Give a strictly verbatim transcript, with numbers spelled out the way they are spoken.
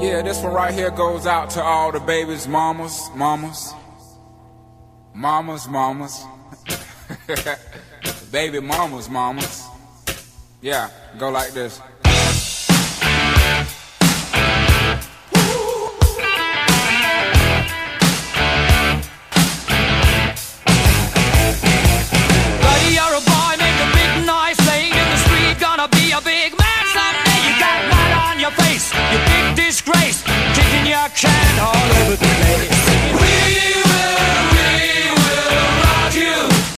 Yeah, this one right here goes out to all the babies, mamas, mamas, mamas, mamas, baby mamas, mamas. Yeah, go like this.